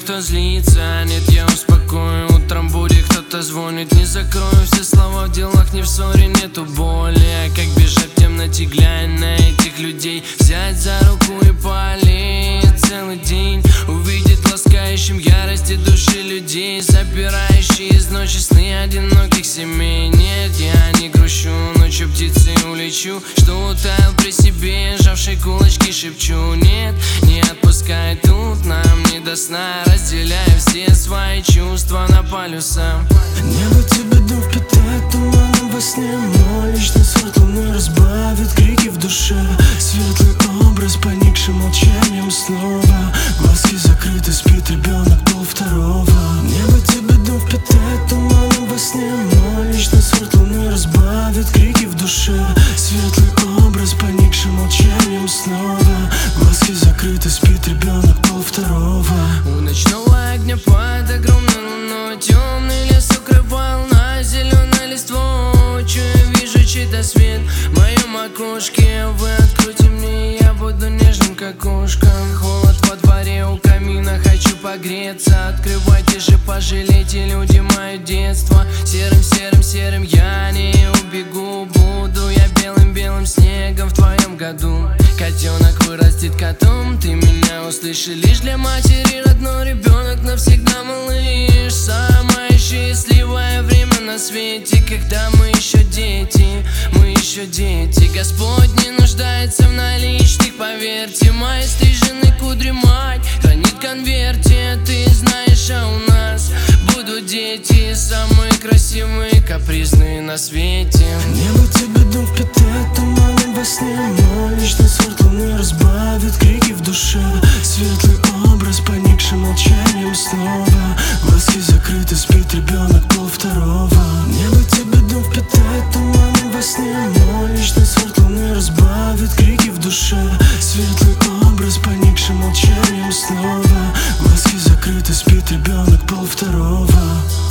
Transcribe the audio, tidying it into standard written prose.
кто злится. Нет, я успокою, утром будет кто-то звонит. Не закрою все слова в делах, не в ссоре, нету боли. А как бежать в темноте, глянь на этих людей. Взять за руку и полить целый день. Увидеть ласкающим ярости души людей, запирающие из ночи сны одиноких семей. Нет, я не грущу, ночью птицей улечу, что утаял при себе, сжавший кулачки шепчу. Нет, не отпускай, тут нам не до сна, разделяя все свои чувства на полюса. Небо тебе дом впитает туманом во сне. Мой личный свет луны разбавит крики в душе. Светлый образ, поникший молчанием снова. Глазки закрыты, спит ребенок полвторого. Небо тебе дом впитает туманом во сне. Мой личный свет луны разбавит крики в душе. Светлый образ, поникший молчанием снова. Глазки закрыты, спит ребенок полвторого. У ночного огня под огромной луной темный лес укрывал на зеленой листвой. Я вижу чей-то свет в моем окошке. Вы откройте мне, я буду нежным, как кошка. Холод во дворе у камина, хочу погреться. Открывайте же, пожалейте, люди, мое детство. Серым я не убегу. Буду я белым снегом в твоем году. Котенок вырастет котом, ты меня услышишь. Лишь для матери родной ребенок навсегда малыш. Самое счастливое время на свете, когда мы еще дети, Господь не нуждается в наличных, поверьте. Мои стриженные кудри мать хранит в конверте. Ты знаешь, а у нас будут дети, самые красивые, капризные на свете. Небо тебе дом впитает туманом во сне. Мой личный свет луны разбавит крики в душе. Светлый образ, поникший молчанием снова. Глазки закрыты, спит ребенок полвторого. Небо тебе дом впитает туманом во сне. Мой личный свет луны разбавит крики в душе. Светлый образ, поникший молчанием снова. Глазки закрыты, спит ребенок полвторого.